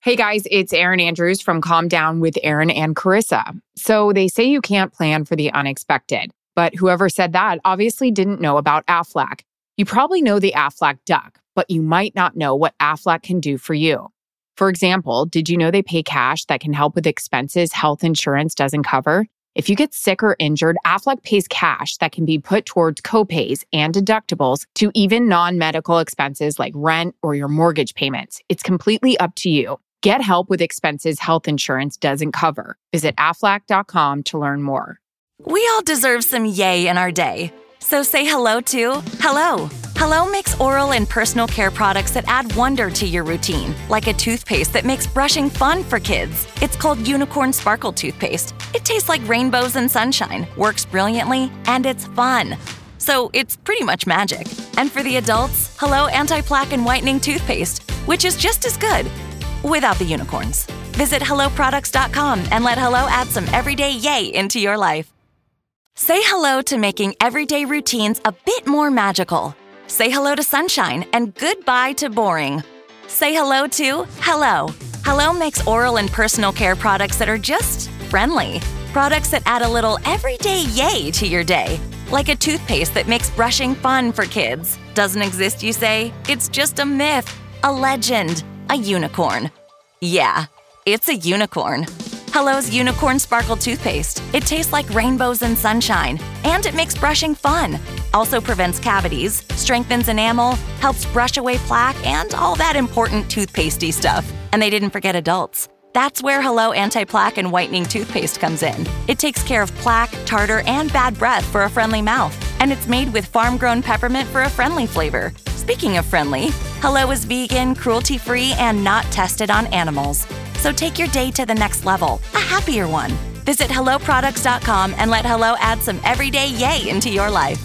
Hey guys, it's Erin Andrews from Calm Down with Erin and Carissa. So they say you can't plan for the unexpected, but whoever said that obviously didn't know about Aflac. You probably know the Aflac Duck, but you might not know what Aflac can do for you. For example, did you know they pay cash that can help with expenses health insurance doesn't cover? If you get sick or injured, Aflac pays cash that can be put towards copays and deductibles to even non-medical expenses like rent or your mortgage payments. It's completely up to you. Get help with expenses health insurance doesn't cover. Visit Aflac.com to learn more. We all deserve some yay in our day. So say hello to Hello. Hello makes oral and personal care products that add wonder to your routine, like a toothpaste that makes brushing fun for kids. It's called Unicorn Sparkle Toothpaste. It tastes like rainbows and sunshine, works brilliantly, and it's fun. So it's pretty much magic. And for the adults, Hello Anti-Plaque and Whitening Toothpaste, which is just as good, without the unicorns. Visit HelloProducts.com and let Hello add some everyday yay into your life. Say hello to making everyday routines a bit more magical. Say hello to sunshine and goodbye to boring. Say hello to Hello. Hello makes oral and personal care products that are just friendly. Products that add a little everyday yay to your day. Like a toothpaste that makes brushing fun for kids. Doesn't exist, you say? It's just a myth, a legend, a unicorn. Yeah, it's a unicorn. Hello's Unicorn Sparkle Toothpaste. It tastes like rainbows and sunshine, and it makes brushing fun. Also prevents cavities, strengthens enamel, helps brush away plaque, and all that important toothpastey stuff. And they didn't forget adults. That's where Hello Anti-Plaque and Whitening Toothpaste comes in. It takes care of plaque, tartar, and bad breath for a friendly mouth. And it's made with farm-grown peppermint for a friendly flavor. Speaking of friendly, Hello is vegan, cruelty-free, and not tested on animals. So take your day to the next level, a happier one. Visit HelloProducts.com and let Hello add some everyday yay into your life.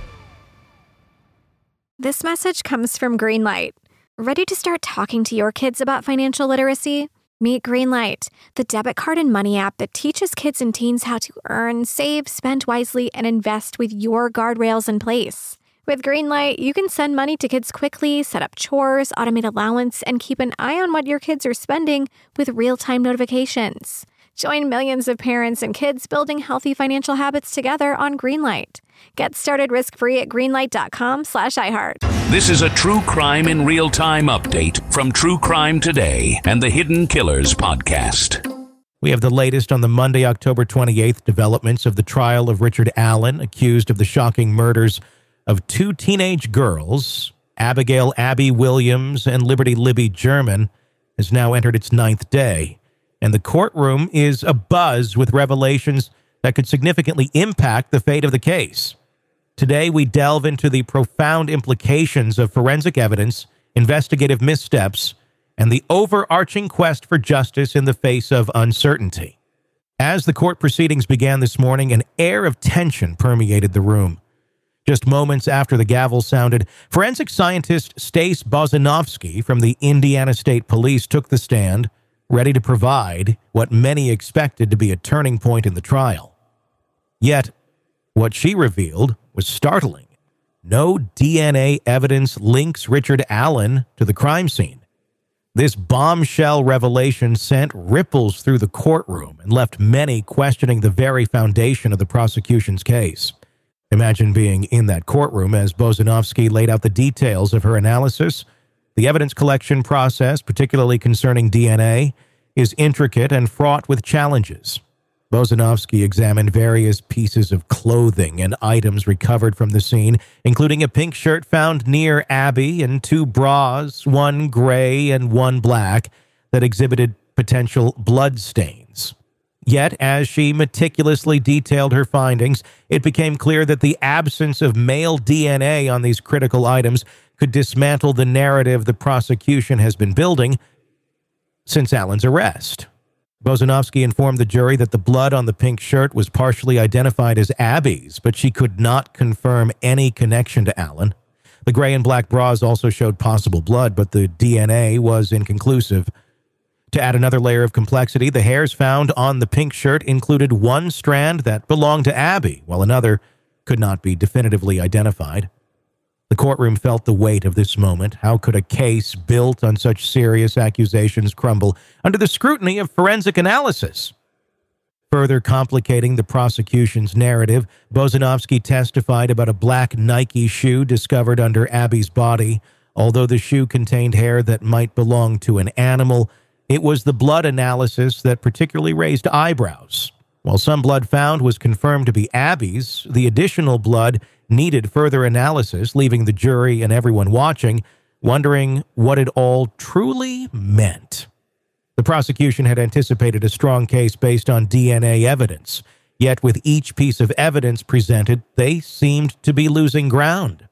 This message comes from Greenlight. Ready to start talking to your kids about financial literacy? Meet Greenlight, the debit card and money app that teaches kids and teens how to earn, save, spend wisely, and invest with your guardrails in place. With Greenlight, you can send money to kids quickly, set up chores, automate allowance, and keep an eye on what your kids are spending with real-time notifications. Join millions of parents and kids building healthy financial habits together on Greenlight. Get started risk-free at greenlight.com/iHeart. This is a true crime in real time update from True Crime Today and the Hidden Killers podcast. We have the latest on the Monday, October 28th developments of the trial of Richard Allen, accused of the shocking murders of two teenage girls. Abigail Abby Williams and Liberty Libby German has now entered its 9th day, and the courtroom is abuzz with revelations that could significantly impact the fate of the case. Today, we delve into the profound implications of forensic evidence, investigative missteps, and the overarching quest for justice in the face of uncertainty. As the court proceedings began this morning, an air of tension permeated the room. Just moments after the gavel sounded, forensic scientist Stace Bozanovsky from the Indiana State Police took the stand, ready to provide what many expected to be a turning point in the trial. Yet, what she revealed was startling. No DNA evidence links Richard Allen to the crime scene. This bombshell revelation sent ripples through the courtroom and left many questioning the very foundation of the prosecution's case. Imagine being in that courtroom as Bozanovsky laid out the details of her analysis. The evidence collection process, particularly concerning DNA, is intricate and fraught with challenges. Bozanovsky examined various pieces of clothing and items recovered from the scene, including a pink shirt found near Abby and two bras, one gray and one black, that exhibited potential blood stains. Yet, as she meticulously detailed her findings, it became clear that the absence of male DNA on these critical items could dismantle the narrative the prosecution has been building since Allen's arrest. Bozanovsky informed the jury that the blood on the pink shirt was partially identified as Abby's, but she could not confirm any connection to Allen. The gray and black bras also showed possible blood, but the DNA was inconclusive. To add another layer of complexity, the hairs found on the pink shirt included one strand that belonged to Abby, while another could not be definitively identified. The The courtroom felt the weight of this moment. How could a case built on such serious accusations crumble under the scrutiny of forensic analysis? Further complicating the prosecution's narrative, Bozanovsky testified about a black Nike shoe discovered under Abby's body. Although the shoe contained hair that might belong to an animal, it was the blood analysis that particularly raised eyebrows. While some blood found was confirmed to be Abby's, the additional blood needed further analysis, leaving the jury and everyone watching wondering what it all truly meant. The prosecution had anticipated a strong case based on DNA evidence, yet with each piece of evidence presented, they seemed to be losing ground.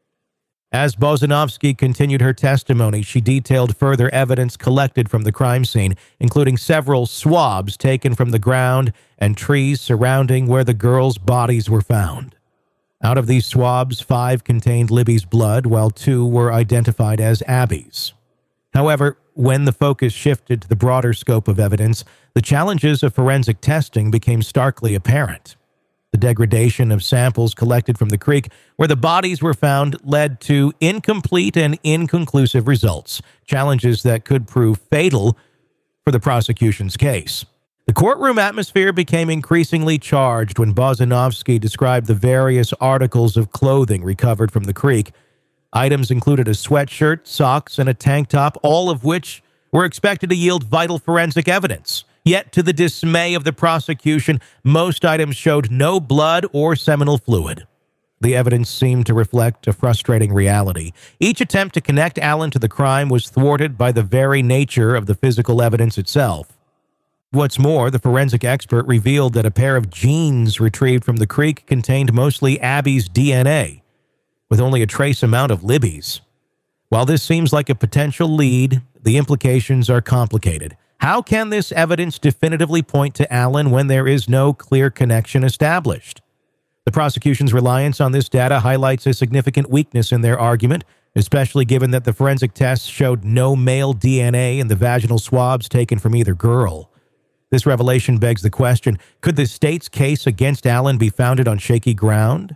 As Bozanovsky continued her testimony, she detailed further evidence collected from the crime scene, including several swabs taken from the ground and trees surrounding where the girls' bodies were found. Out of these swabs, 5 contained Libby's blood, while 2 were identified as Abby's. However, when the focus shifted to the broader scope of evidence, the challenges of forensic testing became starkly apparent. The degradation of samples collected from the creek where the bodies were found led to incomplete and inconclusive results, challenges that could prove fatal for the prosecution's case. The courtroom atmosphere became increasingly charged when Bozanovsky described the various articles of clothing recovered from the creek. Items included a sweatshirt, socks, and a tank top, all of which were expected to yield vital forensic evidence. Yet, to the dismay of the prosecution, most items showed no blood or seminal fluid. The evidence seemed to reflect a frustrating reality. Each attempt to connect Allen to the crime was thwarted by the very nature of the physical evidence itself. What's more, the forensic expert revealed that a pair of jeans retrieved from the creek contained mostly Abby's DNA, with only a trace amount of Libby's. While this seems like a potential lead, the implications are complicated. How can this evidence definitively point to Allen when there is no clear connection established? The prosecution's reliance on this data highlights a significant weakness in their argument, especially given that the forensic tests showed no male DNA in the vaginal swabs taken from either girl. This revelation begs the question, could the state's case against Allen be founded on shaky ground?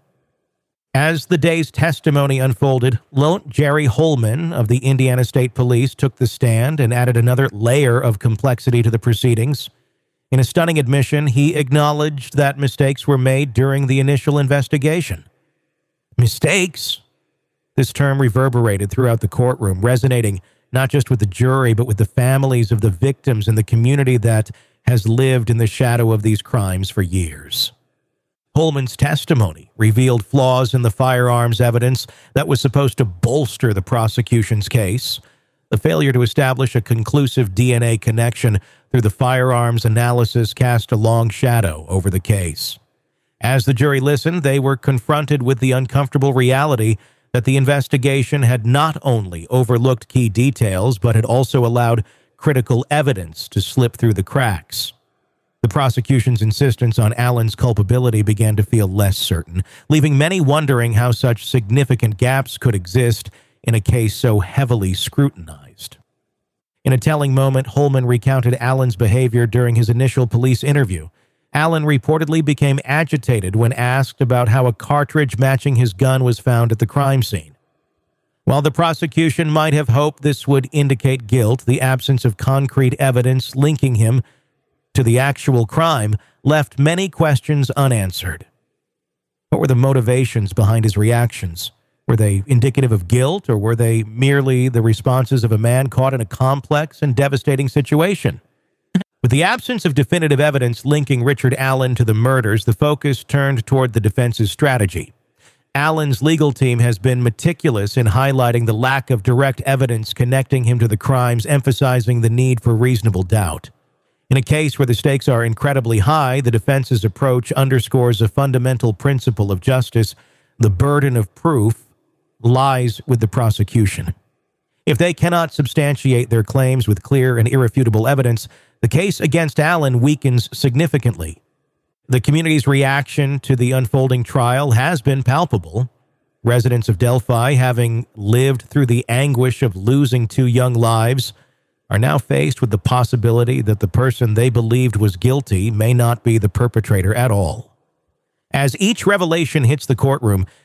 As the day's testimony unfolded, Lt. Jerry Holman of the Indiana State Police took the stand and added another layer of complexity to the proceedings. In a stunning admission, he acknowledged that mistakes were made during the initial investigation. Mistakes? This term reverberated throughout the courtroom, resonating not just with the jury, but with the families of the victims and the community that has lived in the shadow of these crimes for years. Holman's testimony revealed flaws in the firearms evidence that was supposed to bolster the prosecution's case. The failure to establish a conclusive DNA connection through the firearms analysis cast a long shadow over the case. As the jury listened, they were confronted with the uncomfortable reality that the investigation had not only overlooked key details, but had also allowed critical evidence to slip through the cracks. The prosecution's insistence on Allen's culpability began to feel less certain, leaving many wondering how such significant gaps could exist in a case so heavily scrutinized. In a telling moment, Holman recounted Allen's behavior during his initial police interview. Allen reportedly became agitated when asked about how a cartridge matching his gun was found at the crime scene. While the prosecution might have hoped this would indicate guilt, the absence of concrete evidence linking him to the actual crime left many questions unanswered. What were the motivations behind his reactions? Were they indicative of guilt, or were they merely the responses of a man caught in a complex and devastating situation? With the absence of definitive evidence linking Richard Allen to the murders, the focus turned toward the defense's strategy. Allen's legal team has been meticulous in highlighting the lack of direct evidence connecting him to the crimes, emphasizing the need for reasonable doubt. In a case where the stakes are incredibly high, the defense's approach underscores a fundamental principle of justice. The burden of proof lies with the prosecution. If they cannot substantiate their claims with clear and irrefutable evidence, the case against Allen weakens significantly. The community's reaction to the unfolding trial has been palpable. Residents of Delphi, having lived through the anguish of losing 2 young lives, are now faced with the possibility that the person they believed was guilty may not be the perpetrator at all. As each revelation hits the courtroom,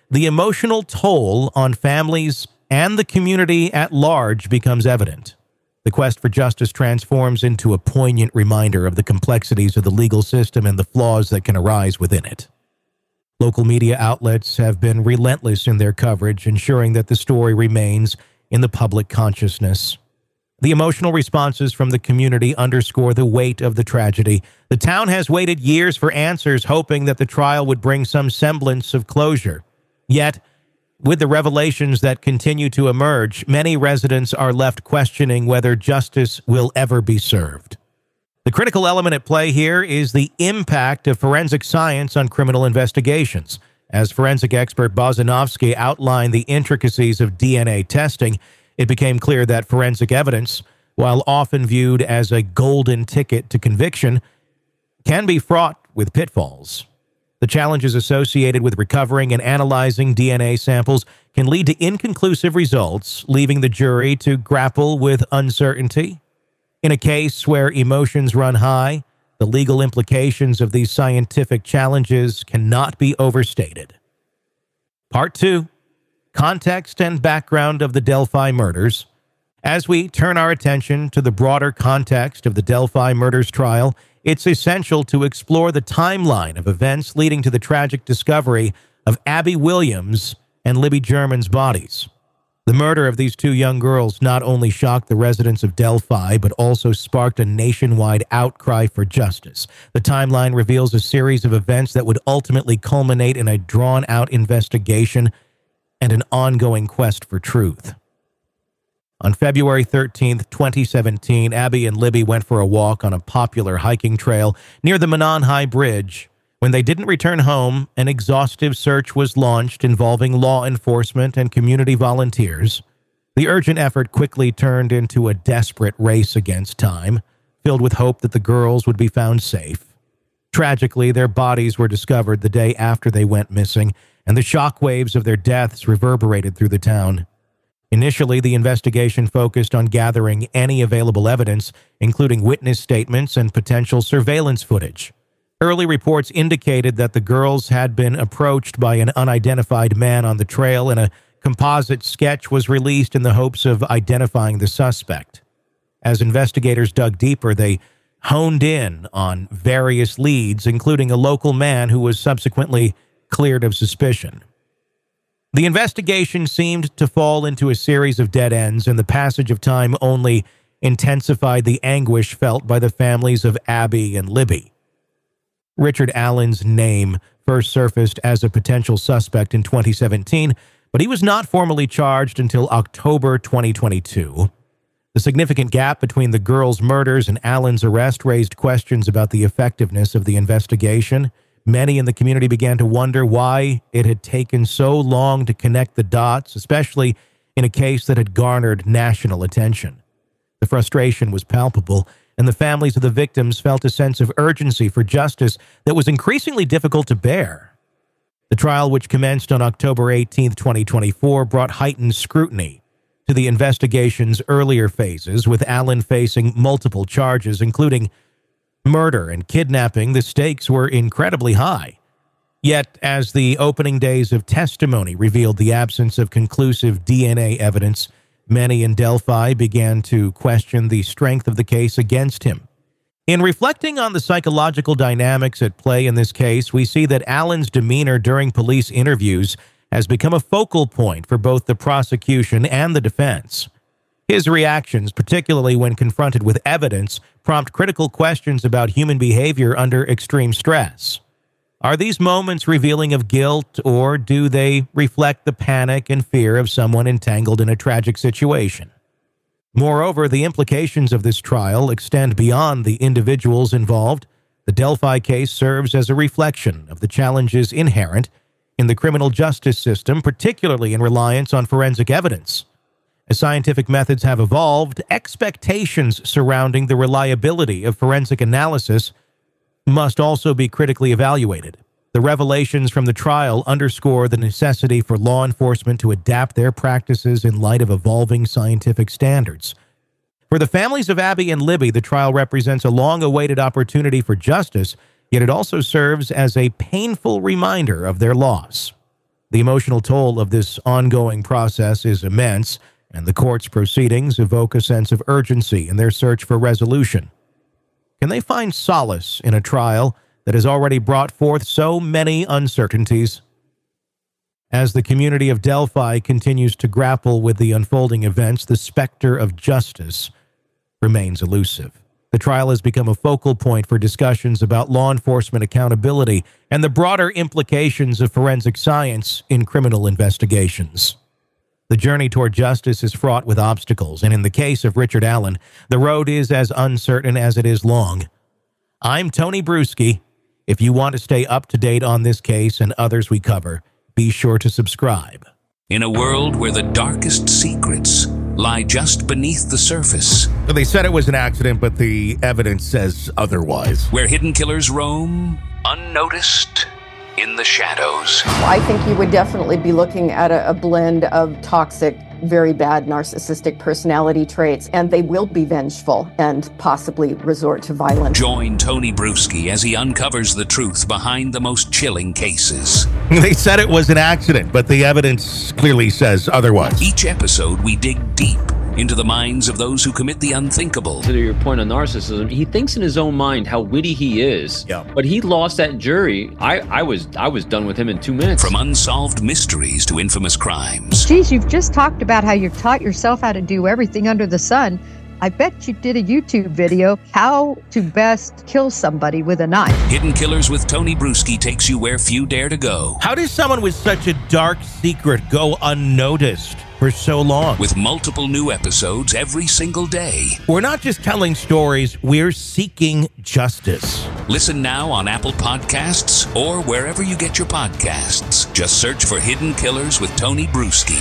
the emotional toll on families and the community at large becomes evident. The quest for justice transforms into a poignant reminder of the complexities of the legal system and the flaws that can arise within it. Local media outlets have been relentless in their coverage, ensuring that the story remains in the public consciousness. The emotional responses from the community underscore the weight of the tragedy. The town has waited years for answers, hoping that the trial would bring some semblance of closure. Yet, with the revelations that continue to emerge, many residents are left questioning whether justice will ever be served. The critical element at play here is the impact of forensic science on criminal investigations. As forensic expert Bozanovsky outlined the intricacies of DNA testing, it became clear that forensic evidence, while often viewed as a golden ticket to conviction, can be fraught with pitfalls. The challenges associated with recovering and analyzing DNA samples can lead to inconclusive results, leaving the jury to grapple with uncertainty. In a case where emotions run high, the legal implications of these scientific challenges cannot be overstated. Part 2. Context and background of the Delphi murders. As we turn our attention to the broader context of the Delphi murders trial, it's essential to explore the timeline of events leading to the tragic discovery of Abby Williams and Libby German's bodies. The murder of these two young girls not only shocked the residents of Delphi, but also sparked a nationwide outcry for justice. The timeline reveals a series of events that would ultimately culminate in a drawn-out investigation and an ongoing quest for truth. On February 13, 2017, Abby and Libby went for a walk on a popular hiking trail near the Manon High Bridge. When they didn't return home, an exhaustive search was launched involving law enforcement and community volunteers. The urgent effort quickly turned into a desperate race against time, filled with hope that the girls would be found safe. Tragically, their bodies were discovered the day after they went missing, and the shockwaves of their deaths reverberated through the town. Initially, the investigation focused on gathering any available evidence, including witness statements and potential surveillance footage. Early reports indicated that the girls had been approached by an unidentified man on the trail, and a composite sketch was released in the hopes of identifying the suspect. As investigators dug deeper, they honed in on various leads, including a local man who was subsequently cleared of suspicion. The investigation seemed to fall into a series of dead ends, and the passage of time only intensified the anguish felt by the families of Abby and Libby. Richard Allen's name first surfaced as a potential suspect in 2017, but he was not formally charged until October 2022. The significant gap between the girls' murders and Allen's arrest raised questions about the effectiveness of the investigation. Many in the community began to wonder why it had taken so long to connect the dots, especially in a case that had garnered national attention. The frustration was palpable, and the families of the victims felt a sense of urgency for justice that was increasingly difficult to bear. The trial, which commenced on October 18, 2024, brought heightened scrutiny to the investigation's earlier phases, with Allen facing multiple charges, including murder and kidnapping. The stakes were incredibly high. Yet, as the opening days of testimony revealed the absence of conclusive DNA evidence, many in Delphi began to question the strength of the case against him. In reflecting on the psychological dynamics at play in this case, we see that Allen's demeanor during police interviews has become a focal point for both the prosecution and the defense. His reactions, particularly when confronted with evidence, prompt critical questions about human behavior under extreme stress. Are these moments revealing of guilt, or do they reflect the panic and fear of someone entangled in a tragic situation? Moreover, the implications of this trial extend beyond the individuals involved. The Delphi case serves as a reflection of the challenges inherent in the criminal justice system, particularly in reliance on forensic evidence. As scientific methods have evolved, expectations surrounding the reliability of forensic analysis must also be critically evaluated. The revelations from the trial underscore the necessity for law enforcement to adapt their practices in light of evolving scientific standards. For the families of Abby and Libby, the trial represents a long-awaited opportunity for justice, yet it also serves as a painful reminder of their loss. The emotional toll of this ongoing process is immense, and the court's proceedings evoke a sense of urgency in their search for resolution. Can they find solace in a trial that has already brought forth so many uncertainties? As the community of Delphi continues to grapple with the unfolding events, the specter of justice remains elusive. The trial has become a focal point for discussions about law enforcement accountability and the broader implications of forensic science in criminal investigations. The journey toward justice is fraught with obstacles, and in the case of Richard Allen, the road is as uncertain as it is long. I'm Tony Bruschi. If you want to stay up to date on this case and others we cover, be sure to subscribe. In a world where the darkest secrets lie just beneath the surface. They said it was an accident, but the evidence says otherwise. Where hidden killers roam, unnoticed, in the shadows. I think you would definitely be looking at a blend of toxic, very bad narcissistic personality traits, and they will be vengeful and possibly resort to violence. Join Tony Bruschi as he uncovers the truth behind the most chilling cases. They said it was an accident, but the evidence clearly says otherwise. Each episode, we dig deep into the minds of those who commit the unthinkable. To your point on narcissism, he thinks in his own mind how witty he is. Yeah. But he lost that jury. I was done with him in 2 minutes. From unsolved mysteries to infamous crimes. Geez, you've just talked about how you've taught yourself how to do everything under the sun. I bet you did a YouTube video, how to best kill somebody with a knife. Hidden Killers with Tony Bruschi takes you where few dare to go. How does someone with such a dark secret go unnoticed for so long? With multiple new episodes every single day. We're not just telling stories, we're seeking justice. Listen now on Apple Podcasts or wherever you get your podcasts. Just search for Hidden Killers with Tony Bruschi.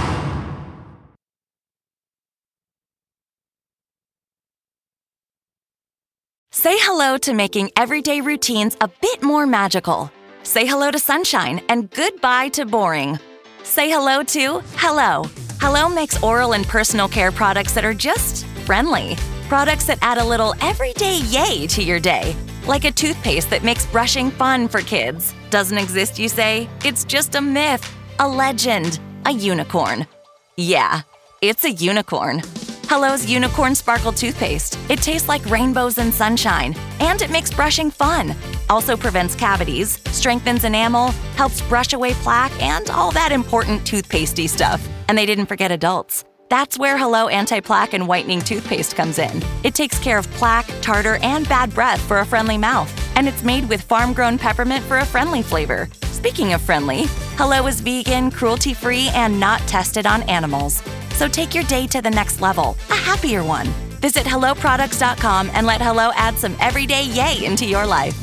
Say hello to making everyday routines a bit more magical. Say hello to sunshine and goodbye to boring. Say hello to Hello. Hello makes oral and personal care products that are just friendly. Products that add a little everyday yay to your day. Like a toothpaste that makes brushing fun for kids. Doesn't exist, you say? It's just a myth, a legend, a unicorn. Yeah, it's a unicorn. Hello's Unicorn Sparkle Toothpaste. It tastes like rainbows and sunshine, and it makes brushing fun. Also prevents cavities, strengthens enamel, helps brush away plaque, and all that important toothpastey stuff. And they didn't forget adults. That's where Hello Anti-Plaque and Whitening Toothpaste comes in. It takes care of plaque, tartar, and bad breath for a friendly mouth. And it's made with farm-grown peppermint for a friendly flavor. Speaking of friendly, Hello is vegan, cruelty-free, and not tested on animals. So take your day to the next level, a happier one. Visit HelloProducts.com and let Hello add some everyday yay into your life.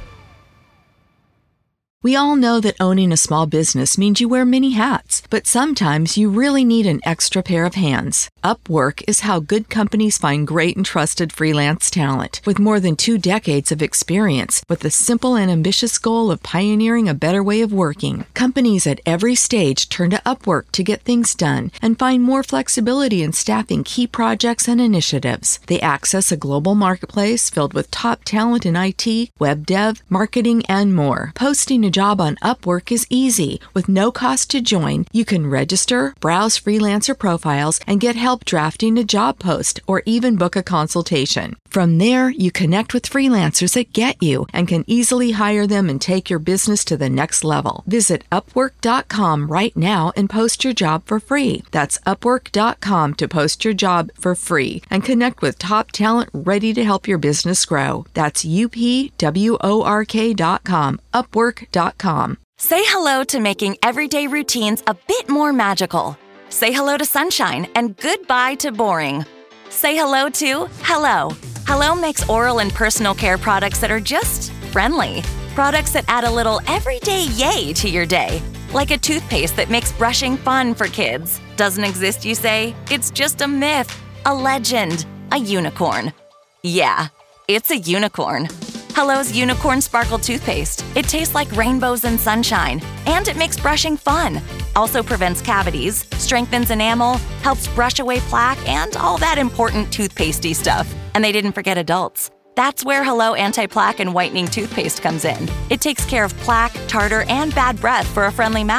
We all know that owning a small business means you wear many hats, but sometimes you really need an extra pair of hands. Upwork is how good companies find great and trusted freelance talent. With more than 2 decades of experience, with the simple and ambitious goal of pioneering a better way of working, companies at every stage turn to Upwork to get things done and find more flexibility in staffing key projects and initiatives. They access a global marketplace filled with top talent in IT, web dev, marketing, and more. Posting a job on Upwork is easy. With no cost to join, you can register, browse freelancer profiles, and get help drafting a job post or even book a consultation. From there, you connect with freelancers that get you and can easily hire them and take your business to the next level. Visit Upwork.com right now and post your job for free. That's Upwork.com to post your job for free and connect with top talent ready to help your business grow. That's UPWORK.com. Upwork.com. Say hello to making everyday routines a bit more magical. Say hello to sunshine and goodbye to boring. Say hello to Hello. Hello makes oral and personal care products that are just friendly. Products that add a little everyday yay to your day. Like a toothpaste that makes brushing fun for kids. Doesn't exist, you say? It's just a myth, a legend, a unicorn. Yeah, it's a unicorn. Hello's Unicorn Sparkle Toothpaste. It tastes like rainbows and sunshine, and it makes brushing fun. Also prevents cavities, strengthens enamel, helps brush away plaque, and all that important toothpastey stuff. And they didn't forget adults. That's where Hello Anti-Plaque and Whitening Toothpaste comes in. It takes care of plaque, tartar, and bad breath for a friendly mouth.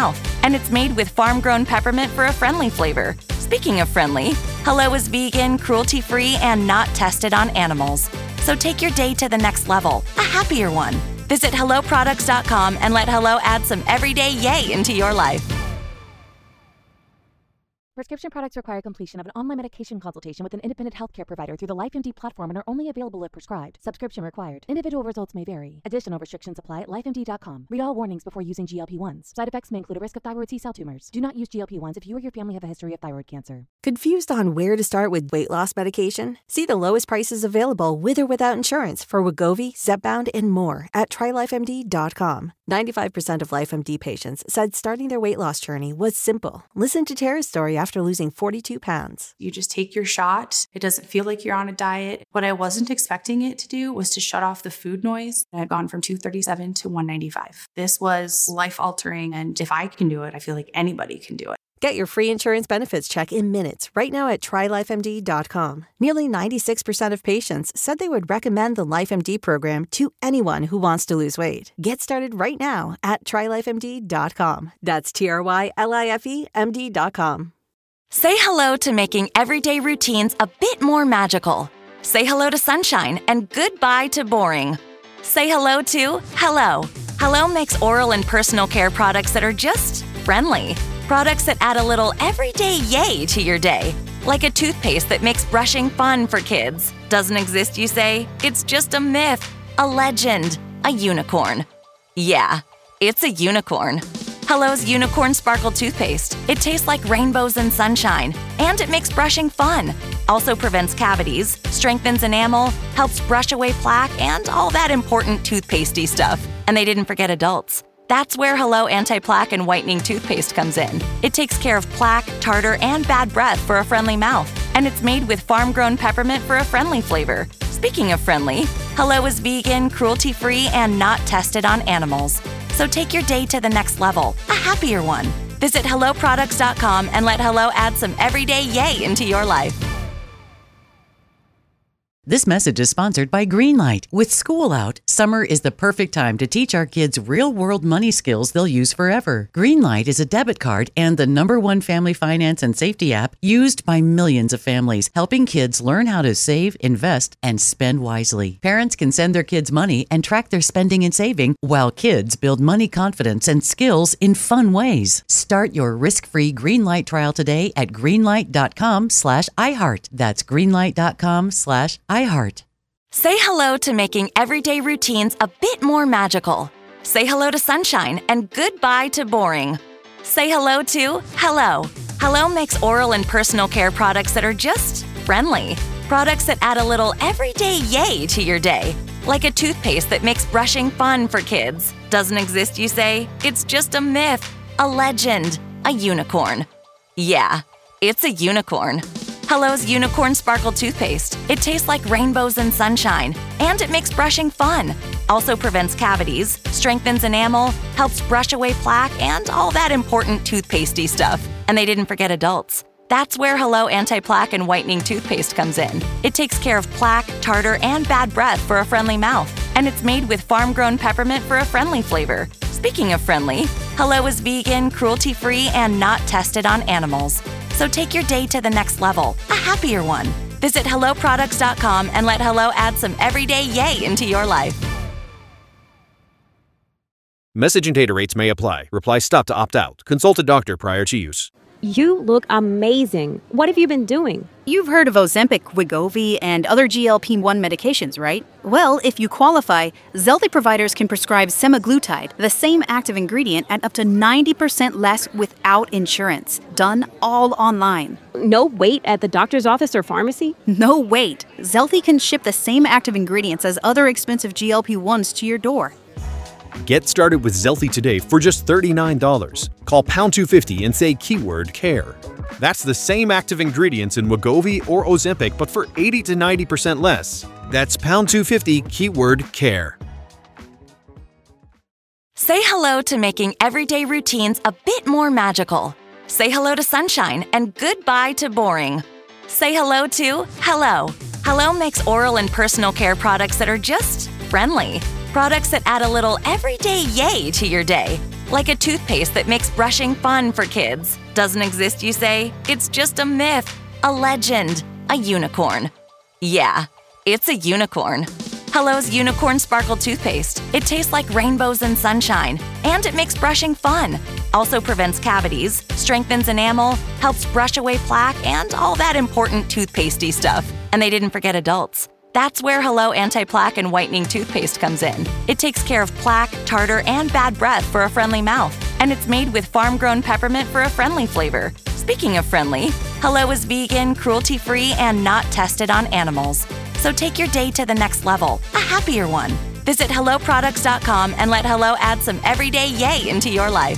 And it's made with farm-grown peppermint for a friendly flavor. Speaking of friendly, Hello is vegan, cruelty-free, and not tested on animals. So take your day to the next level, a happier one. Visit HelloProducts.com and let Hello add some everyday yay into your life. Prescription products require completion of an online medication consultation with an independent healthcare provider through the LifeMD platform and are only available if prescribed. Subscription required. Individual results may vary. Additional restrictions apply at lifemd.com. Read all warnings before using GLP-1s. Side effects may include a risk of thyroid C-cell tumors. Do not use GLP-1s if you or your family have a history of thyroid cancer. Confused on where to start with weight loss medication? See the lowest prices available with or without insurance for Wegovy, Zepbound, and more at TryLifeMD.com. 95% of LifeMD patients said starting their weight loss journey was simple. Listen to Tara's story after losing 42 pounds. You just take your shot. It doesn't feel like you're on a diet. What I wasn't expecting it to do was to shut off the food noise. I'd gone from 237 to 195. This was life-altering, and if I can do it, I feel like anybody can do it. Get your free insurance benefits check in minutes right now at TryLifeMD.com. Nearly 96% of patients said they would recommend the LifeMD program to anyone who wants to lose weight. Get started right now at TryLifeMD.com. That's TryLifeMD.com. Say hello to making everyday routines a bit more magical. Say hello to sunshine and goodbye to boring. Say hello to Hello. Hello makes oral and personal care products that are just friendly. Products that add a little everyday yay to your day. Like a toothpaste that makes brushing fun for kids. Doesn't exist, you say? It's just a myth, a legend, a unicorn. Yeah, it's a unicorn. Hello's Unicorn Sparkle Toothpaste. It tastes like rainbows and sunshine, and it makes brushing fun. Also prevents cavities, strengthens enamel, helps brush away plaque, and all that important toothpastey stuff. And they didn't forget adults. That's where Hello Anti-Plaque and Whitening Toothpaste comes in. It takes care of plaque, tartar, and bad breath for a friendly mouth. And it's made with farm-grown peppermint for a friendly flavor. Speaking of friendly, Hello is vegan, cruelty-free, and not tested on animals. So take your day to the next level, a happier one. Visit HelloProducts.com and let Hello add some everyday yay into your life. This message is sponsored by Greenlight. With school out, summer is the perfect time to teach our kids real-world money skills they'll use forever. Greenlight is a debit card and the #1 family finance and safety app used by millions of families, helping kids learn how to save, invest, and spend wisely. Parents can send their kids money and track their spending and saving, while kids build money confidence and skills in fun ways. Start your risk-free Greenlight trial today at greenlight.com/iHeart. That's greenlight.com/iHeart. Say hello to making everyday routines a bit more magical. Say hello to sunshine and goodbye to boring. Say hello to Hello. Hello makes oral and personal care products that are just friendly. Products that add a little everyday yay to your day. Like a toothpaste that makes brushing fun for kids. Doesn't exist, you say? It's just a myth, a legend, a unicorn. Yeah, it's a unicorn. Hello's Unicorn Sparkle Toothpaste. It tastes like rainbows and sunshine, and it makes brushing fun. Also prevents cavities, strengthens enamel, helps brush away plaque, and all that important toothpastey stuff. And they didn't forget adults. That's where Hello Anti-Plaque and Whitening Toothpaste comes in. It takes care of plaque, tartar, and bad breath for a friendly mouth. And it's made with farm-grown peppermint for a friendly flavor. Speaking of friendly, Hello is vegan, cruelty-free, and not tested on animals. So take your day to the next level, a happier one. Visit HelloProducts.com and let Hello add some everyday yay into your life. Message and data rates may apply. Reply stop to opt out. Consult a doctor prior to use. You look amazing. What have you been doing? You've heard of Ozempic, Wegovy, and other GLP-1 medications, right? Well, if you qualify, Zelty providers can prescribe semaglutide, the same active ingredient, at up to 90% less without insurance. Done all online. No wait at the doctor's office or pharmacy? No wait. Zelty can ship the same active ingredients as other expensive GLP-1s to your door. Get started with Zelty today for just $39. Call pound 250 and say keyword CARE. That's the same active ingredients in Wegovy or Ozempic, but for 80 to 90% less. That's pound 250 keyword CARE. Say hello to making everyday routines a bit more magical. Say hello to sunshine and goodbye to boring. Say hello to Hello. Hello makes oral and personal care products that are just friendly. Products that add a little everyday yay to your day. Like a toothpaste that makes brushing fun for kids. Doesn't exist, you say? It's just a myth, a legend, a unicorn. Yeah, it's a unicorn. Hello's Unicorn Sparkle Toothpaste. It tastes like rainbows and sunshine, and it makes brushing fun. Also prevents cavities, strengthens enamel, helps brush away plaque, and all that important toothpastey stuff. And they didn't forget adults. That's where Hello Anti-Plaque and Whitening Toothpaste comes in. It takes care of plaque, tartar, and bad breath for a friendly mouth. And it's made with farm-grown peppermint for a friendly flavor. Speaking of friendly, Hello is vegan, cruelty-free, and not tested on animals. So take your day to the next level, a happier one. Visit HelloProducts.com and let Hello add some everyday yay into your life.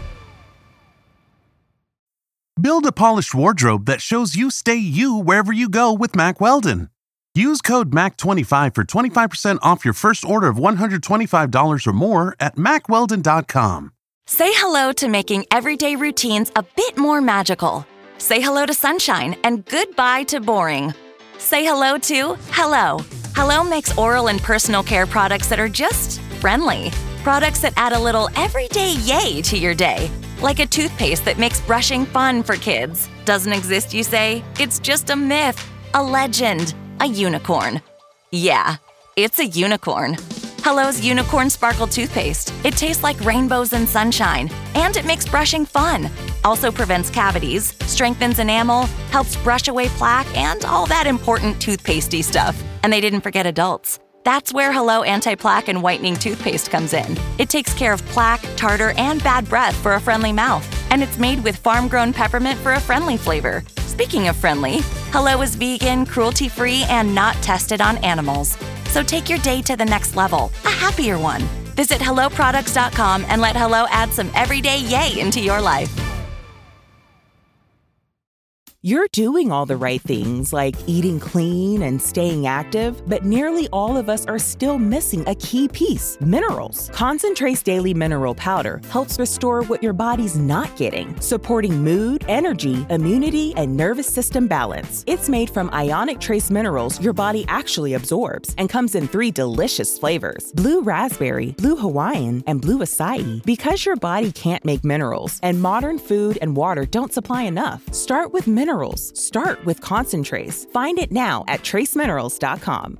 Build a polished wardrobe that shows you stay you wherever you go with Mack Weldon. Use code MAC25 for 25% off your first order of $125 or more at MackWeldon.com. Say hello to making everyday routines a bit more magical. Say hello to sunshine and goodbye to boring. Say hello to Hello. Hello makes oral and personal care products that are just friendly. Products that add a little everyday yay to your day. Like a toothpaste that makes brushing fun for kids. Doesn't exist, you say? It's just a myth, a legend, a unicorn. Yeah, it's a unicorn. Hello's Unicorn Sparkle Toothpaste. It tastes like rainbows and sunshine, and it makes brushing fun. Also prevents cavities, strengthens enamel, helps brush away plaque, and all that important toothpastey stuff. And they didn't forget adults. That's where Hello Anti-Plaque and Whitening Toothpaste comes in. It takes care of plaque, tartar, and bad breath for a friendly mouth. And it's made with farm-grown peppermint for a friendly flavor. Speaking of friendly, Hello is vegan, cruelty-free, and not tested on animals. So take your day to the next level, a happier one. Visit HelloProducts.com and let Hello add some everyday yay into your life. You're doing all the right things like eating clean and staying active, but nearly all of us are still missing a key piece, minerals. Concentrate's Daily Mineral Powder helps restore what your body's not getting, supporting mood, energy, immunity, and nervous system balance. It's made from ionic trace minerals your body actually absorbs and comes in 3 delicious flavors: blue raspberry, blue Hawaiian, and blue acai. Because your body can't make minerals and modern food and water don't supply enough, start with minerals. Start with Concentrace. Find it now at traceminerals.com.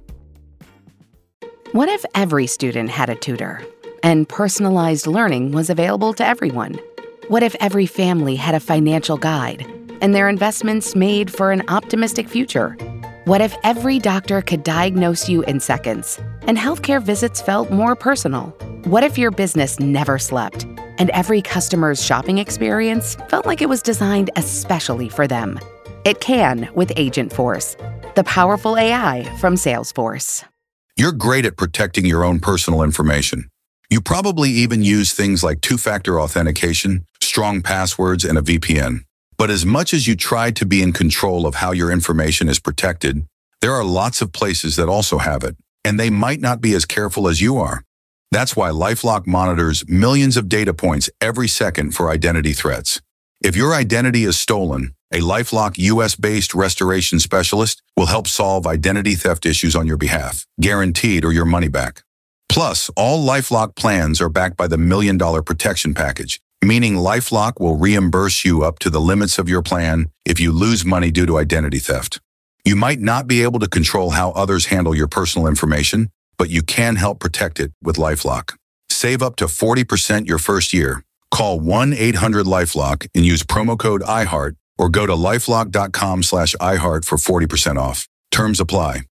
What if every student had a tutor and personalized learning was available to everyone? What if every family had a financial guide and their investments made for an optimistic future? What if every doctor could diagnose you in seconds and healthcare visits felt more personal? What if your business never slept and every customer's shopping experience felt like it was designed especially for them? It can with Agentforce, the powerful AI from Salesforce. You're great at protecting your own personal information. You probably even use things like two-factor authentication, strong passwords, and a VPN. But as much as you try to be in control of how your information is protected, there are lots of places that also have it, and they might not be as careful as you are. That's why LifeLock monitors millions of data points every second for identity threats. If your identity is stolen, a LifeLock US-based restoration specialist will help solve identity theft issues on your behalf, guaranteed or your money back. Plus, all LifeLock plans are backed by the $1 Million Protection Package, meaning LifeLock will reimburse you up to the limits of your plan if you lose money due to identity theft. You might not be able to control how others handle your personal information, but you can help protect it with LifeLock. Save up to 40% your first year. Call 1-800-LifeLock and use promo code IHEART or go to LifeLock.com/iHeart for 40% off. Terms apply.